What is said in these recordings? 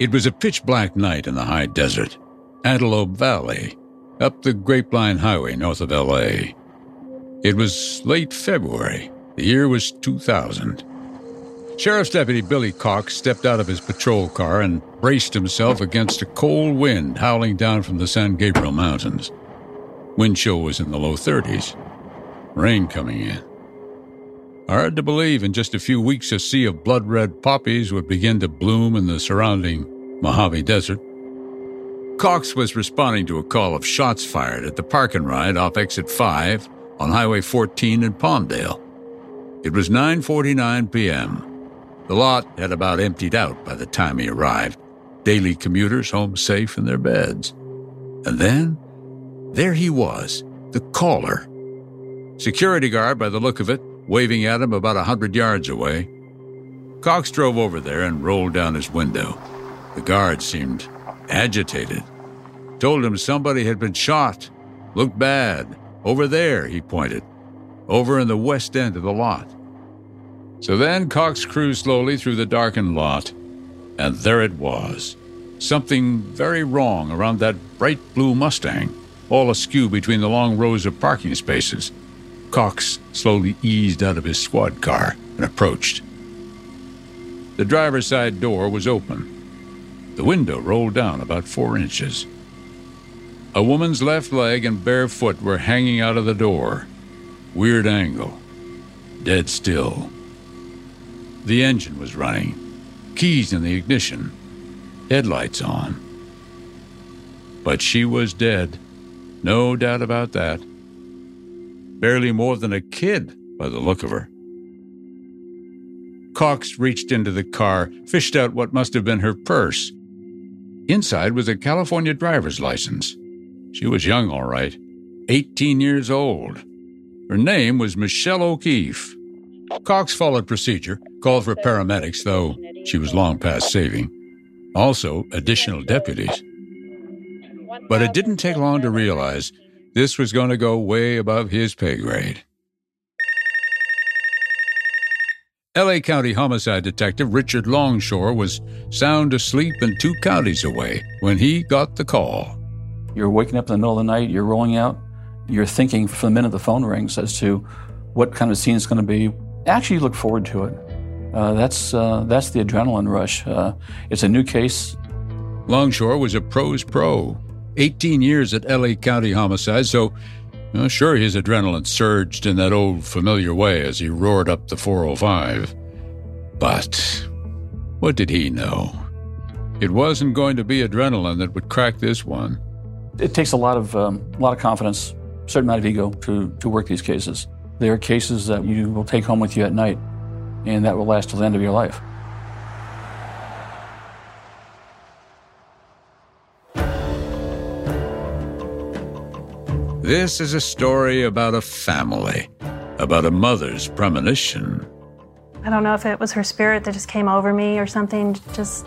It was a pitch-black night in the high desert, Antelope Valley, up the Grapevine Highway north of L.A. It was late February. The year was 2000. Sheriff's Deputy Billy Cox stepped out of his patrol car and braced himself against a cold wind howling down from the San Gabriel Mountains. Wind chill was in the low 30s. Rain coming in. Hard to believe in just a few weeks a sea of blood-red poppies would begin to bloom in the surrounding Mojave Desert. Cox was responding to a call of shots fired at the park and ride off Exit 5 on Highway 14 in Palmdale. It was 9:49 p.m. The lot had about emptied out by the time he arrived, daily commuters home safe in their beds. And then, there he was, the caller. Security guard by the look of it, waving at him about 100 yards away. Cox drove over there and rolled down his window. The guard seemed agitated. Told him somebody had been shot. Looked bad. Over there, he pointed. Over in the west end of the lot. So then Cox cruised slowly through the darkened lot, and there it was. Something very wrong around that bright blue Mustang, all askew between the long rows of parking spaces. Cox slowly eased out of his squad car and approached. The driver's side door was open. The window rolled down about 4 inches. A woman's left leg and bare foot were hanging out of the door. Weird angle. Dead still. The engine was running. Keys in the ignition. Headlights on. But she was dead. No doubt about that. Barely more than a kid by the look of her. Cox reached into the car, fished out what must have been her purse. Inside was a California driver's license. She was young, all right. 18 years old. Her name was Michelle O'Keefe. Cox followed procedure, called for paramedics, though she was long past saving. Also, additional deputies. But it didn't take long to realize this was going to go way above his pay grade. L.A. County Homicide Detective Richard Longshore was sound asleep and 2 counties away when he got the call. You're waking up in the middle of the night, you're rolling out, you're thinking from the minute the phone rings as to what kind of scene it's going to be. Actually, you look forward to it. That's the adrenaline rush. It's a new case. Longshore was a pro's pro. 18 years at L.A. County Homicide, so sure his adrenaline surged in that old familiar way as he roared up the 405. But what did he know? It wasn't going to be adrenaline that would crack this one. It takes a lot of confidence, a certain amount of ego to work these cases. They are cases that you will take home with you at night, and that will last till the end of your life. This is a story about a family, about a mother's premonition. I don't know if it was her spirit that just came over me or something, just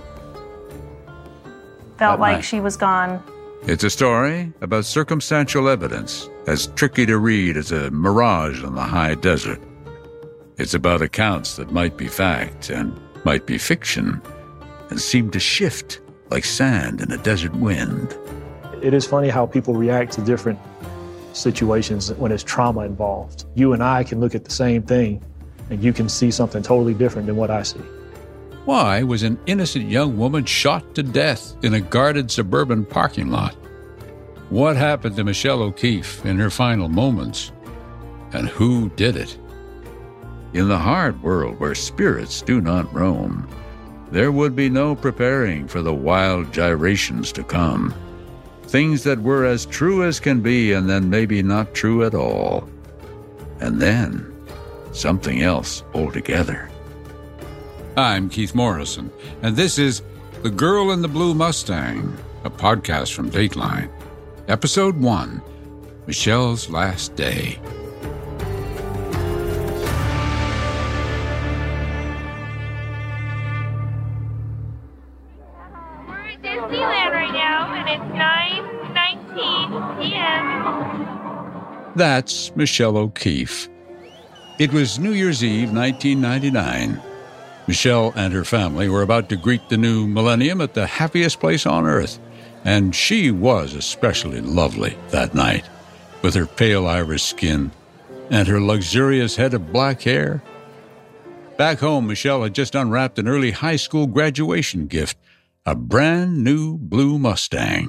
felt like she was gone. It's a story about circumstantial evidence, as tricky to read as a mirage on the high desert. It's about accounts that might be fact and might be fiction, and seem to shift like sand in a desert wind. It is funny how people react to different situations when there's trauma involved. You and I can look at the same thing, and you can see something totally different than what I see. Why was an innocent young woman shot to death in a guarded suburban parking lot? What happened to Michelle O'Keefe in her final moments? And who did it? In the hard world where spirits do not roam, there would be no preparing for the wild gyrations to come. Things that were as true as can be and then maybe not true at all. And then something else altogether. I'm Keith Morrison, and this is The Girl in the Blue Mustang, a podcast from Dateline. Episode 1, Michelle's Last Day. We're at Disneyland right now, and it's 9:19 p.m. That's Michelle O'Keefe. It was New Year's Eve, 1999. Michelle and her family were about to greet the new millennium at the happiest place on earth, and she was especially lovely that night, with her pale iris skin and her luxurious head of black hair. Back home, Michelle had just unwrapped an early high school graduation gift, a brand new blue Mustang.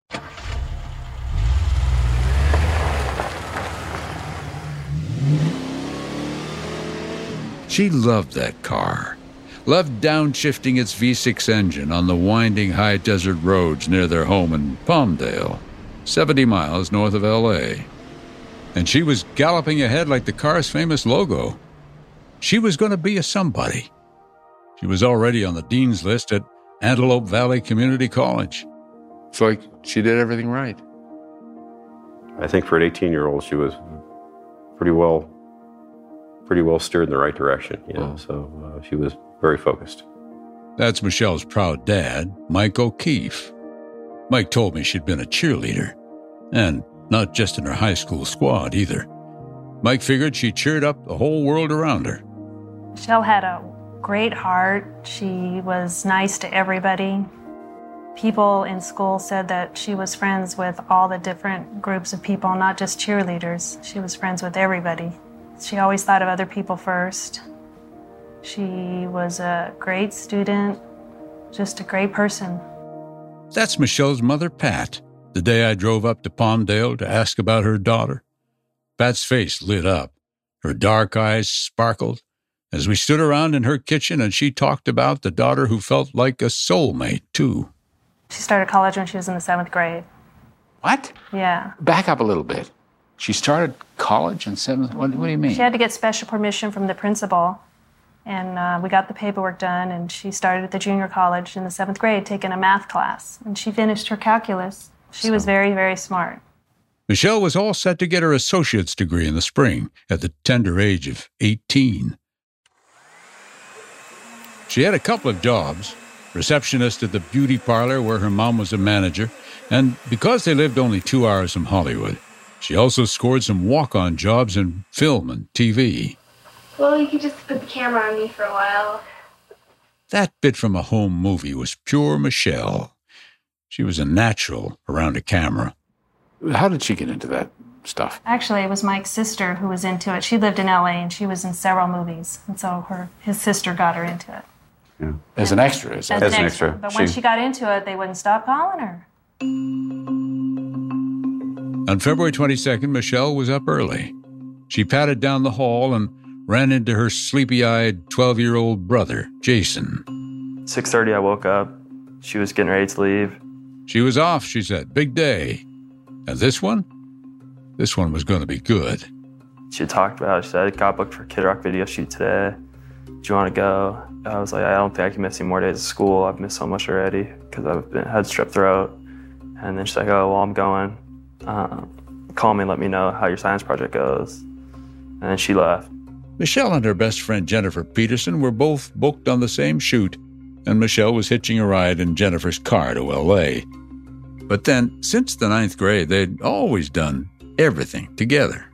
She loved that car, loved downshifting its V6 engine on the winding high desert roads near their home in Palmdale, 70 miles north of L.A. And she was galloping ahead like the car's famous logo. She was going to be a somebody. She was already on the dean's list at Antelope Valley Community College. It's like she did everything right. I think for an 18-year-old, she was pretty well steered in the right direction, so she was very focused. That's Michelle's proud dad, Mike O'Keefe. Mike told me she'd been a cheerleader, and not just in her high school squad either. Mike figured she cheered up the whole world around her. Michelle had a great heart. She was nice to everybody. People in school said that she was friends with all the different groups of people, not just cheerleaders. She was friends with everybody. She always thought of other people first. She was a great student, just a great person. That's Michelle's mother, Pat, the day I drove up to Palmdale to ask about her daughter. Pat's face lit up. Her dark eyes sparkled as we stood around in her kitchen and she talked about the daughter who felt like a soulmate, too. She started college when she was in the 7th grade. What? Yeah. Back up a little bit. She started college in 7th? What do you mean? She had to get special permission from the principal, and we got the paperwork done, and she started at the junior college in the 7th grade taking a math class, and she finished her calculus. She was very, very smart. Michelle was all set to get her associate's degree in the spring at the tender age of 18. She had a couple of jobs, receptionist at the beauty parlor where her mom was a manager, and because they lived only 2 hours from Hollywood, she also scored some walk-on jobs in film and TV. Well, you could just put the camera on me for a while. That bit from a home movie was pure Michelle. She was a natural around a camera. How did she get into that stuff? Actually, it was Mike's sister who was into it. She lived in L.A., and she was in several movies, and so his sister got her into it. Yeah. As an extra? As an extra. But when she got into it, they wouldn't stop calling her. On February 22nd, Michelle was up early. She patted down the hall and ran into her sleepy-eyed 12-year-old brother, Jason. 6:30, I woke up. She was getting ready to leave. She was off, she said. Big day. And this one? This one was going to be good. She had talked about it. She said, I got booked for a Kid Rock video shoot today. Do you want to go? I was like, I don't think I can miss any more days of school. I've missed so much already because I've had strep throat. And then she's like, oh, well, I'm going. Call me and let me know how your science project goes. And then she left. Michelle and her best friend Jennifer Peterson were both booked on the same shoot, and Michelle was hitching a ride in Jennifer's car to L.A. But then, since the 9th grade, they'd always done everything together.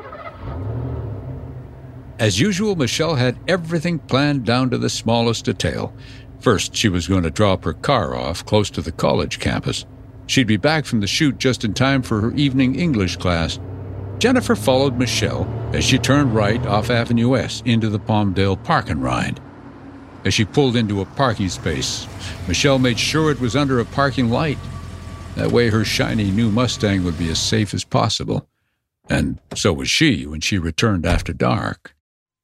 As usual, Michelle had everything planned down to the smallest detail. First, she was going to drop her car off close to the college campus. She'd be back from the shoot just in time for her evening English class. Jennifer followed Michelle as she turned right off Avenue S into the Palmdale Park and Ride. As she pulled into a parking space, Michelle made sure it was under a parking light. That way her shiny new Mustang would be as safe as possible. And so was she when she returned after dark.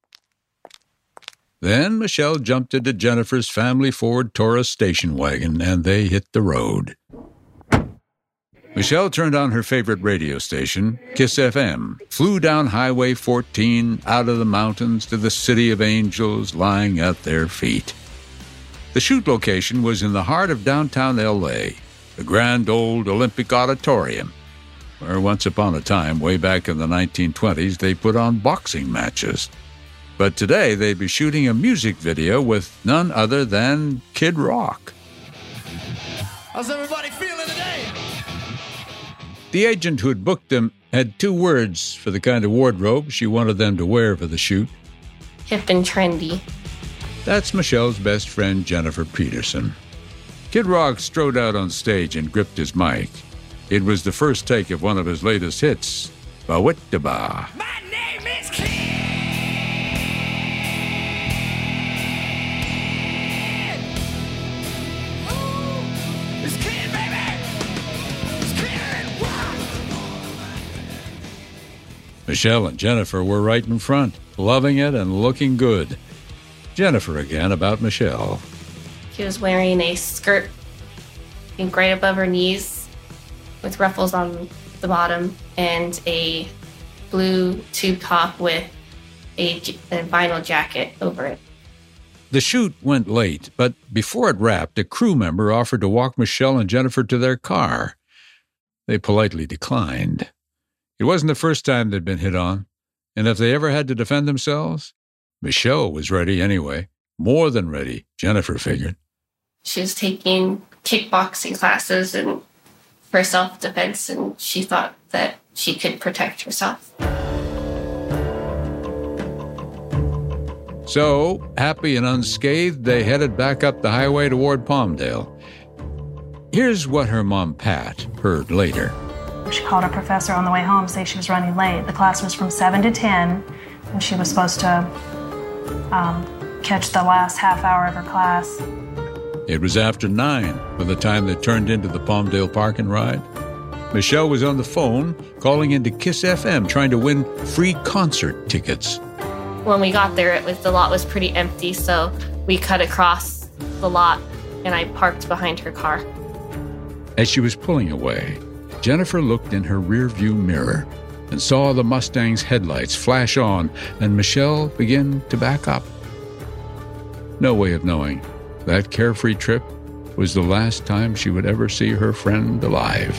Then Michelle jumped into Jennifer's family Ford Taurus station wagon, and they hit the road. Michelle turned on her favorite radio station, KISS FM, flew down Highway 14 out of the mountains to the City of Angels lying at their feet. The shoot location was in the heart of downtown L.A., the grand old Olympic Auditorium, where once upon a time, way back in the 1920s, they put on boxing matches. But today they'd be shooting a music video with none other than Kid Rock. How's everybody feeling today? The agent who had booked them had 2 words for the kind of wardrobe she wanted them to wear for the shoot. Hip and trendy. That's Michelle's best friend, Jennifer Peterson. Kid Rock strode out on stage and gripped his mic. It was the first take of one of his latest hits, Ba-Wit-Da-Ba. My name is Kid. Ooh, it's Kid, baby. It's Kid Rock. Michelle and Jennifer were right in front, loving it and looking good. Jennifer again about Michelle. She was wearing a skirt right above her knees with ruffles on the bottom and a blue tube top with a vinyl jacket over it. The shoot went late, but before it wrapped, a crew member offered to walk Michelle and Jennifer to their car. They politely declined. It wasn't the first time they'd been hit on, and if they ever had to defend themselves, Michelle was ready anyway. More than ready, Jennifer figured. She was taking kickboxing classes and for self-defense, and she thought that she could protect herself. So, happy and unscathed, they headed back up the highway toward Palmdale. Here's what her mom, Pat, heard later. She called her professor on the way home to say she was running late. The class was from 7 to 10, and she was supposed to catch the last half hour of her class. It was after 9 by the time they turned into the Palmdale Park and Ride. Michelle was on the phone, calling into Kiss FM, trying to win free concert tickets. When we got there, the lot was pretty empty, so we cut across the lot, and I parked behind her car. As she was pulling away, Jennifer looked in her rearview mirror and saw the Mustang's headlights flash on and Michelle begin to back up. No way of knowing that carefree trip was the last time she would ever see her friend alive.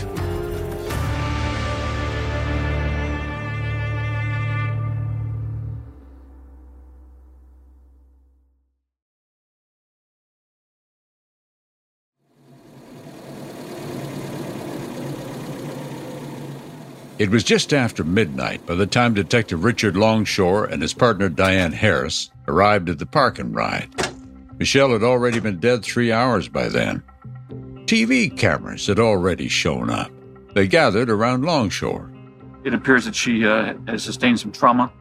It was just after midnight by the time Detective Richard Longshore and his partner Diane Harris arrived at the Park and Ride. Michelle had already been dead 3 hours by then. TV cameras had already shown up. They gathered around Longshore. It appears that she has sustained some trauma.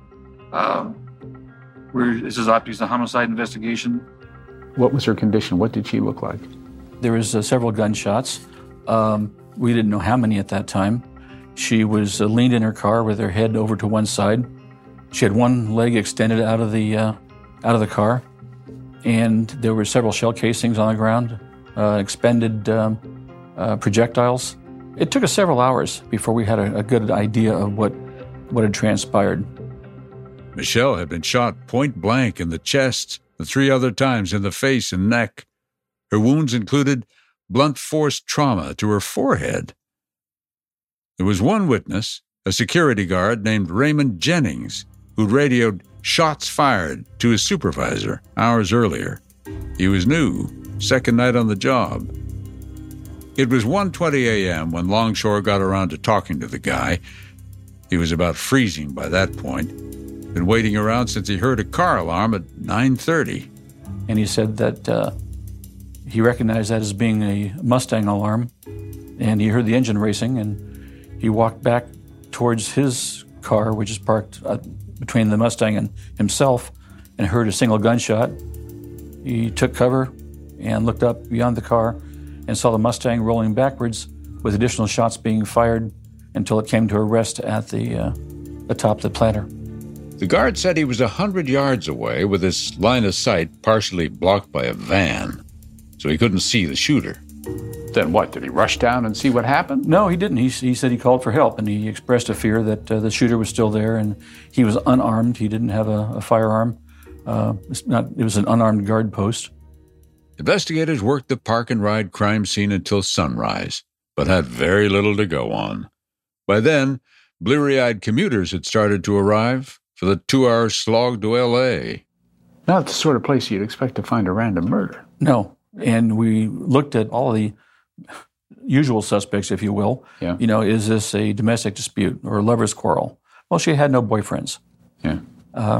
This is obviously a homicide investigation. What was her condition? What did she look like? There was several gunshots. We didn't know how many at that time. She was leaned in her car with her head over to one side. She had one leg extended out of the car, and there were several shell casings on the ground, expended projectiles. It took us several hours before we had a good idea of what had transpired. Michelle had been shot point blank in the chest, and 3 other times in the face and neck. Her wounds included blunt force trauma to her forehead. There was one witness, a security guard named Raymond Jennings, who'd radioed shots fired to his supervisor hours earlier. He was new, second night on the job. It was 1:20 a.m. when Longshore got around to talking to the guy. He was about freezing by that point. Been waiting around since he heard a car alarm at 9:30. And he said that he recognized that as being a Mustang alarm, and he heard the engine racing, and he walked back towards his car, which is parked between the Mustang and himself, and heard a single gunshot. He took cover and looked up beyond the car and saw the Mustang rolling backwards with additional shots being fired until it came to a rest at the top of the planter. The guard said he was 100 yards away with his line of sight partially blocked by a van, so he couldn't see the shooter. Then what, did he rush down and see what happened? No, he didn't. He said he called for help, and he expressed a fear that the shooter was still there, and he was unarmed. He didn't have a firearm. It was an unarmed guard post. Investigators worked the Park and Ride crime scene until sunrise, but had very little to go on. By then, bleary-eyed commuters had started to arrive for the 2-hour slog to L.A. Not the sort of place you'd expect to find a random murder. No, and we looked at all the usual suspects, if you will. Yeah. You know, is this a domestic dispute or a lover's quarrel? Well, she had no boyfriends. Yeah.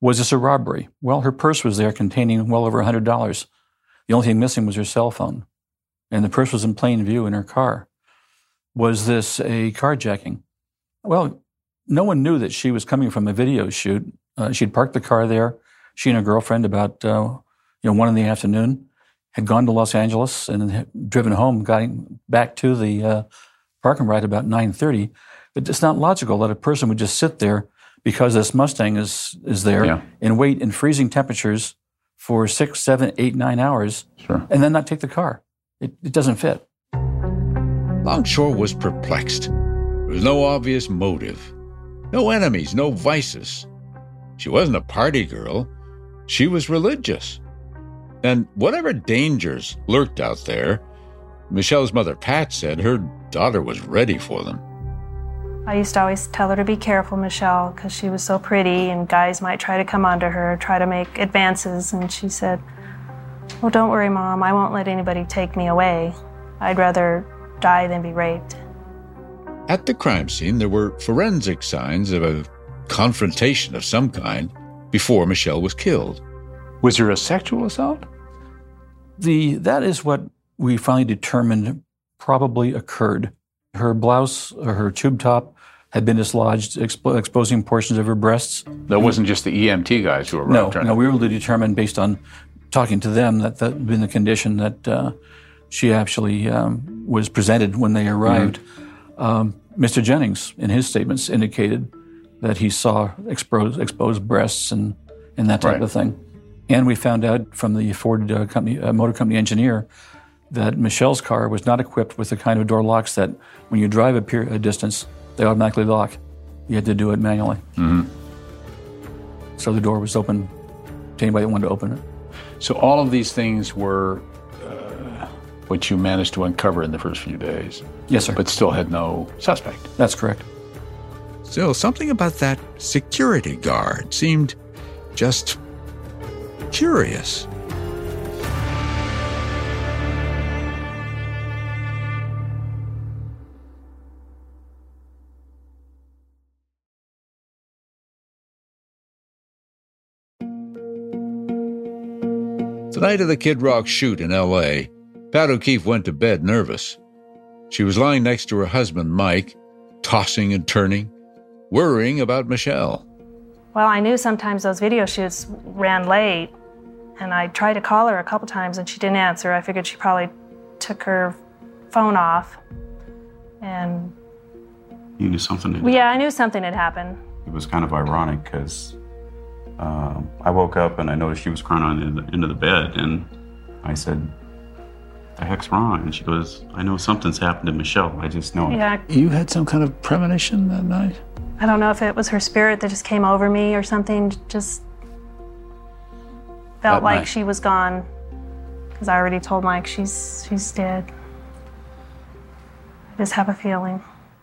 Was this a robbery? Well, her purse was there containing well over $100. The only thing missing was her cell phone. And the purse was in plain view in her car. Was this a carjacking? Well, no one knew that she was coming from a video shoot. She'd parked the car there. She and her girlfriend about 1 in the afternoon had gone to Los Angeles and had driven home, got back to the parking lot about 9:30. But it's not logical that a person would just sit there because this Mustang is there and wait in freezing temperatures for 6, 7, 8, 9 hours and then not take the car. It doesn't fit. Longshore was perplexed. There was no obvious motive, no enemies, no vices. She wasn't a party girl. She was religious. And whatever dangers lurked out there, Michelle's mother, Pat, said her daughter was ready for them. I used to always tell her to be careful, Michelle, because she was so pretty and guys might try to come onto her, try to make advances. And she said, well, don't worry, Mom, I won't let anybody take me away. I'd rather die than be raped. At the crime scene, there were forensic signs of a confrontation of some kind before Michelle was killed. Was there a sexual assault? That is what we finally determined probably occurred. Her blouse or her tube top had been dislodged, exposing portions of her breasts. That wasn't just the EMT guys who arrived? No, we were able to determine based on talking to them that had been the condition that she actually was presented when they arrived. Mr. Jennings, in his statements, indicated that he saw exposed breasts and that type of thing. And we found out from the Ford Motor Company engineer that Michelle's car was not equipped with the kind of door locks that when you drive a distance, they automatically lock. You had to do it manually. So the door was open to anybody that wanted to open it. So all of these things were what you managed to uncover in the first few days? Yes, sir. But still had no suspect? That's correct. Still, something about that security guard seemed just curious. The night of the Kid Rock shoot in L.A., Pat O'Keefe went to bed nervous. She was lying next to her husband, Mike, tossing and turning, worrying about Michelle. Well, I knew sometimes those video shoots ran late, and I tried to call her a couple times and she didn't answer. I figured she probably took her phone off. And you knew something had happened? Yeah, I knew something had happened. It was kind of ironic because I woke up and I noticed she was crying on the end of the bed, and I said, the heck's wrong? And she goes, I know something's happened to Michelle. I just know it. Yeah. You had some kind of premonition that night? I don't know if it was her spirit that just came over me or something, just felt like she was gone. Because I already told Mike she's dead. I just have a feeling.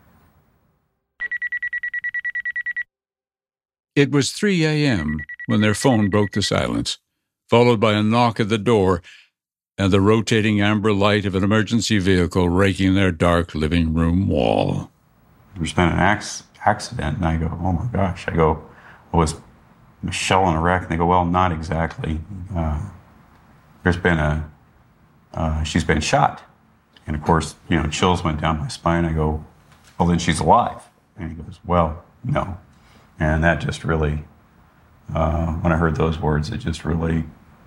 It was 3 a.m. when their phone broke the silence, followed by a knock at the door and the rotating amber light of an emergency vehicle raking their dark living room wall. There's been an accident, and I go, oh my gosh. I go, was Michelle in a wreck? And they go, well, not exactly. There's been she's been shot. And of course, chills went down my spine. I go, well, then she's alive. And he goes, well, no. And that just really, when I heard those words, it just really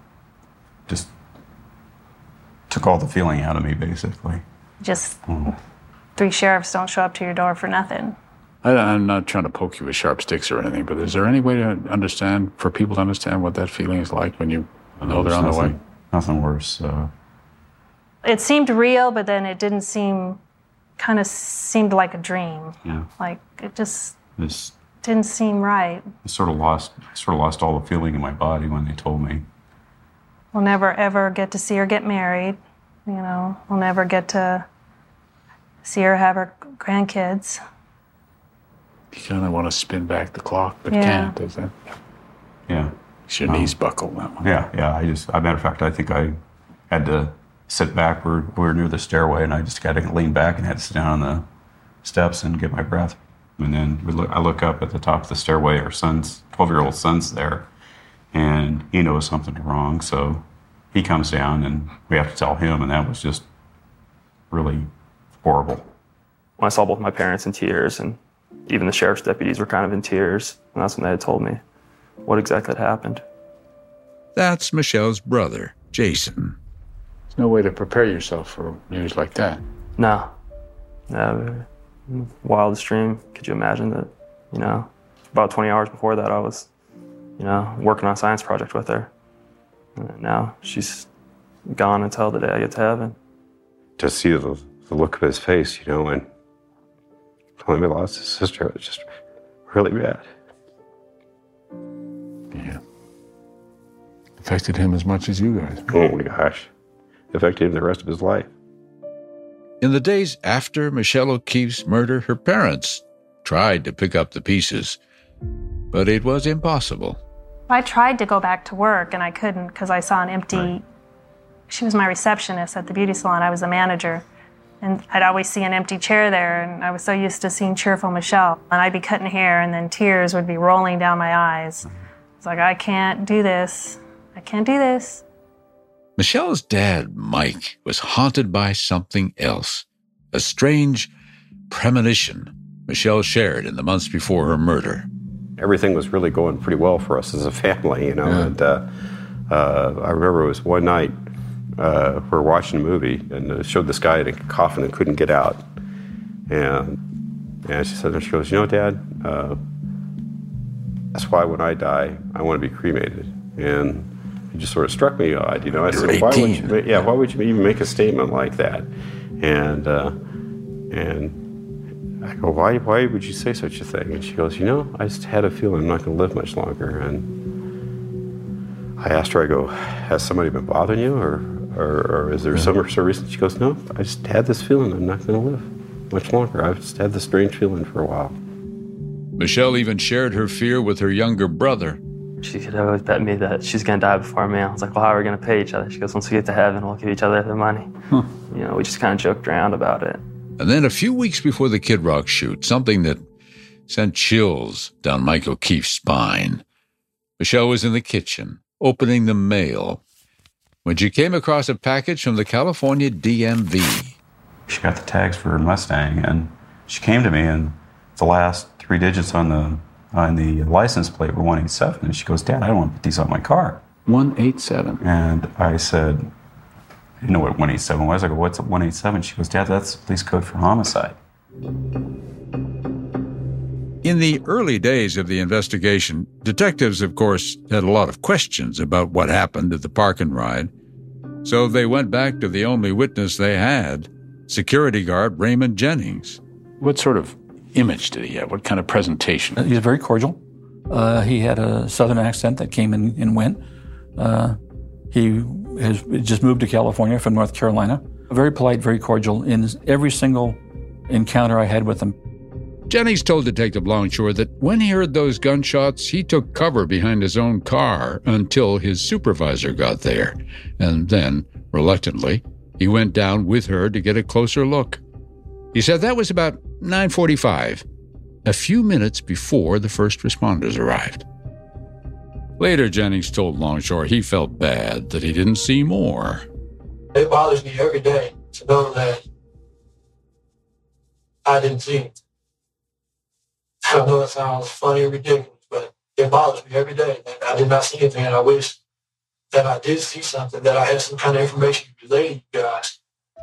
took all the feeling out of me, basically. Just 3 sheriffs don't show up to your door for nothing. I'm not trying to poke you with sharp sticks or anything, but is there any way to understand, for people to understand what that feeling is like when you know they're on the way? Nothing worse. It seemed real, but then it didn't seem, kind of seemed like a dream. Yeah. Like, it just didn't seem right. I sort of lost all the feeling in my body when they told me. We'll never, ever get to see her get married. We'll never get to see her have her grandkids. You kind of want to spin back the clock, but can't, is it? Yeah. Your knees buckle that one. Yeah. As a matter of fact, I think I had to sit back. We were near the stairway, and I just got to lean back and had to sit down on the steps and get my breath. And then I look up at the top of the stairway. Our 12-year-old son's there. and he knows something's wrong, so he comes down, and we have to tell him, and that was just really horrible. When I saw both my parents in tears, and even the sheriff's deputies were kind of in tears, and that's when they had told me what exactly had happened. That's Michelle's brother, Jason. There's no way to prepare yourself for news like that. No. Wildest dream. Could you imagine that, about 20 hours before that I was, working on a science project with her. And now she's gone until the day I get to heaven. To see the look of his face, when when we lost his sister, it was just really bad. Yeah. Affected him as much as you guys. Oh my gosh. Affected him the rest of his life. In the days after Michelle O'Keefe's murder, her parents tried to pick up the pieces, but it was impossible. I tried to go back to work, and I couldn't because I saw an empty... Right. She was my receptionist at the beauty salon. I was the manager. And I'd always see an empty chair there, and I was so used to seeing cheerful Michelle. And I'd be cutting hair, and then tears would be rolling down my eyes. It's like, I can't do this. I can't do this. Michelle's dad, Mike, was haunted by something else. A strange premonition Michelle shared in the months before her murder. Everything was really going pretty well for us as a family, Yeah. And I remember it was one night, we were watching a movie, and it showed this guy in a coffin and couldn't get out. And she goes, Dad, that's why when I die, I want to be cremated. And it just sort of struck me odd, I said, why would you even make a statement like that? And I go, why would you say such a thing? And she goes, I just had a feeling I'm not going to live much longer. And I asked her, I go, has somebody been bothering you, or is there some reason? She goes, no, I just had this feeling I'm not going to live much longer. I've just had this strange feeling for a while. Michelle even shared her fear with her younger brother. She could always bet me that she's going to die before me. I was like, well, how are we going to pay each other? She goes, once we get to heaven, we'll give each other the money. We just kind of joked around about it. And then a few weeks before the Kid Rock shoot, something that sent chills down Mike O'Keefe's spine. Michelle was in the kitchen, opening the mail, when she came across a package from the California DMV. She got the tags for her Mustang, and she came to me, and the last 3 digits on the license plate were 187. And she goes, Dad, I don't want to put these on my car. 187. And I said, I didn't know what 187 was. I go, what's 187? She goes, Dad, that's the police code for homicide. In the early days of the investigation, detectives, of course, had a lot of questions about what happened at the park and ride. So they went back to the only witness they had, security guard Raymond Jennings. What sort of image did he have? What kind of presentation? He was very cordial. He had a southern accent that came and went. He has just moved to California from North Carolina. Very polite, very cordial in every single encounter I had with him. Jennings told Detective Longshore that when he heard those gunshots, he took cover behind his own car until his supervisor got there. And then, reluctantly, he went down with her to get a closer look. He said that was about 9:45, a few minutes before the first responders arrived. Later, Jennings told Longshore he felt bad that he didn't see more. It bothers me every day to know that I didn't see it. I know it sounds funny or ridiculous, but it bothers me every day that I did not see anything, and I wish that I did see something, that I had some kind of information to relay to you guys.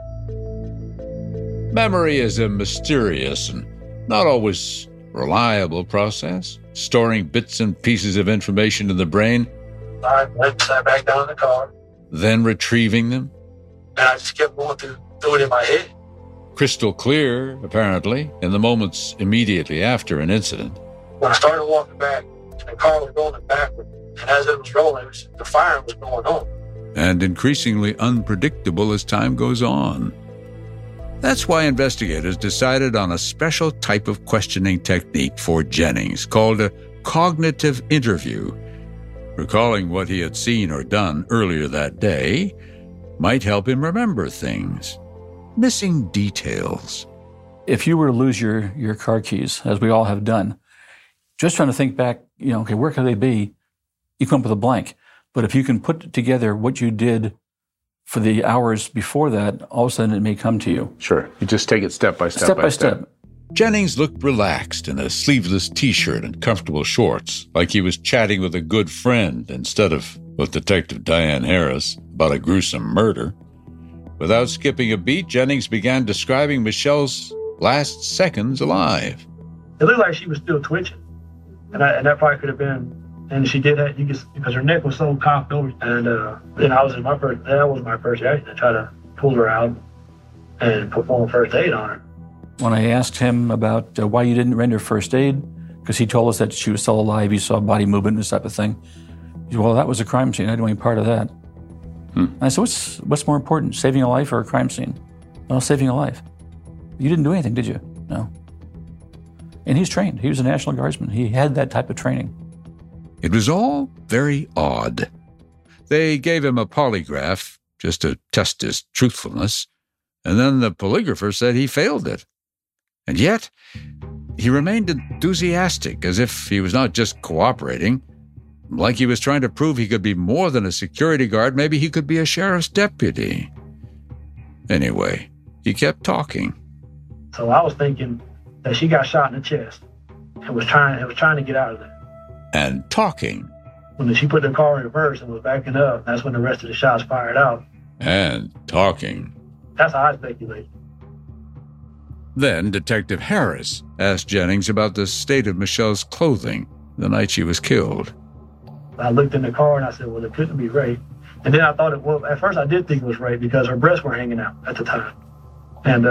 Memory is a mysterious and not always reliable process, storing bits and pieces of information in the brain. I sat back down in the car. Then retrieving them. And I just kept going through it in my head. Crystal clear, apparently, in the moments immediately after an incident. When I started walking back, the car was rolling backward. And as it was rolling, the fire was going on. And increasingly unpredictable as time goes on. That's why investigators decided on a special type of questioning technique for Jennings called a cognitive interview. Recalling what he had seen or done earlier that day might help him remember things. Missing details. If you were to lose your car keys, as we all have done, just trying to think back, okay, where could they be? you come up with a blank. But if you can put together what you did for the hours before that, all of a sudden it may come to you. Sure. You just take it step by step. Step by step. Jennings looked relaxed in a sleeveless T-shirt and comfortable shorts, like he was chatting with a good friend instead of with Detective Diane Harris about a gruesome murder. Without skipping a beat, Jennings began describing Michelle's last seconds alive. It looked like she was still twitching, and that probably could have been. And she did that because her neck was so cocked over. And then that was my first reaction to try to pull her out and perform first aid on her. When I asked him about why you didn't render first aid, because he told us that she was still alive, he saw body movement, this type of thing. He said, well, that was a crime scene. I didn't want any part of that. And I said, what's more important, saving a life or a crime scene? Well, saving a life. You didn't do anything, did you? No. And he's trained. He was a National Guardsman. He had that type of training. It was all very odd. They gave him a polygraph just to test his truthfulness, and then the polygrapher said he failed it. And yet, he remained enthusiastic, as if he was not just cooperating, like he was trying to prove he could be more than a security guard. Maybe he could be a sheriff's deputy. Anyway, he kept talking. So I was thinking that she got shot in the chest and was trying to get out of there. And talking. When she put the car in reverse and was backing up, that's when the rest of the shots fired out. And talking. That's how I speculate. Then Detective Harris asked Jennings about the state of Michelle's clothing the night she was killed. I looked in the car and I said, well, it couldn't be rape. And then I thought at first I did think it was rape because her breasts were hanging out at the time. And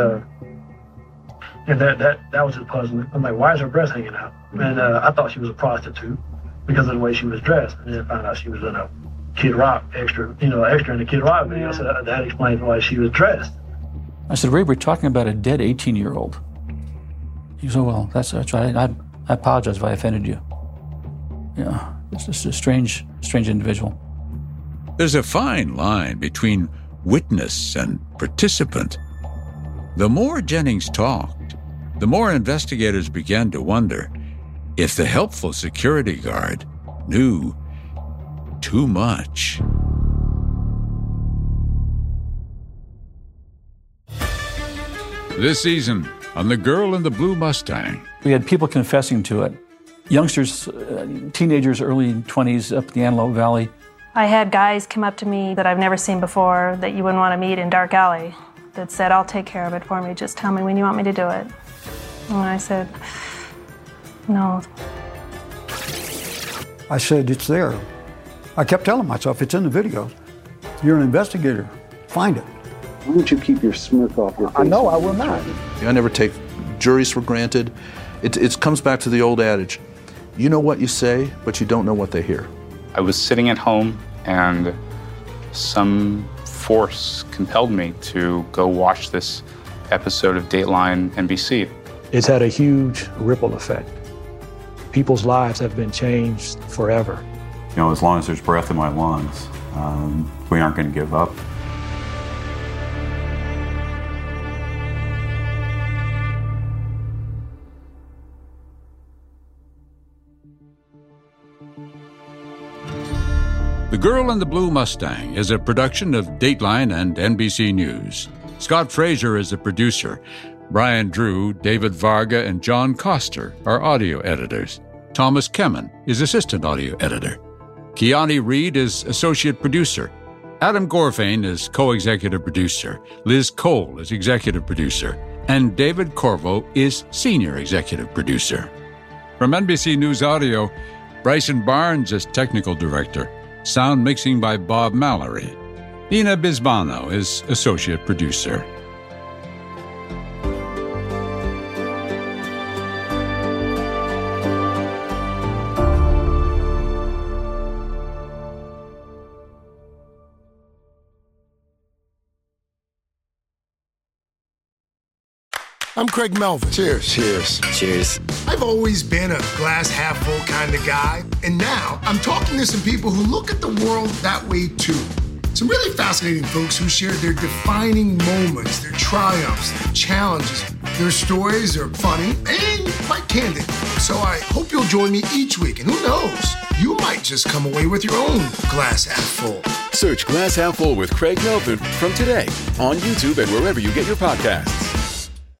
that was just puzzling. I'm like, why is her breast hanging out? And I thought she was a prostitute because of the way she was dressed. And then I found out she was in a Kid Rock extra in the Kid Rock video. So that explains why she was dressed. I said, Ray, we're talking about a dead 18-year-old. He said, well, that's right. I apologize if I offended you. Yeah, it's just a strange individual. There's a fine line between witness and participant. The more Jennings talked, the more investigators began to wonder if the helpful security guard knew too much. This season on The Girl in the Blue Mustang. We had people confessing to it. Youngsters, teenagers, early 20s up the Antelope Valley. I had guys come up to me that I've never seen before that you wouldn't want to meet in Dark Alley that said, I'll take care of it for me. Just tell me when you want me to do it. And I said, no. I said, it's there. I kept telling myself, it's in the video. You're an investigator. Find it. Why don't you keep your smirk off your face? I know, I will not. I never take juries for granted. It comes back to the old adage. You know what you say, but you don't know what they hear. I was sitting at home and some force compelled me to go watch this episode of Dateline NBC. It's had a huge ripple effect. People's lives have been changed forever. You know, as long as there's breath in my lungs, we aren't going to give up. The Girl in the Blue Mustang is a production of Dateline and NBC News. Scott Fraser is the producer. Brian Drew, David Varga, and John Coster are audio editors. Thomas Kemen is assistant audio editor. Kiani Reed is associate producer. Adam Gorfain is co-executive producer. Liz Cole is executive producer. And David Corvo is senior executive producer. From NBC News Audio, Bryson Barnes is technical director. Sound mixing by Bob Mallory. Nina Bisbano is associate producer. I'm Craig Melvin. Cheers. Cheers. Cheers. I've always been a glass half full kind of guy, and now I'm talking to some people who look at the world that way too. Some really fascinating folks who share their defining moments, their triumphs, their challenges. Their stories are funny and quite candid. So I hope you'll join me each week, and who knows, you might just come away with your own glass half full. Search Glass Half Full with Craig Melvin from today on YouTube and wherever you get your podcasts.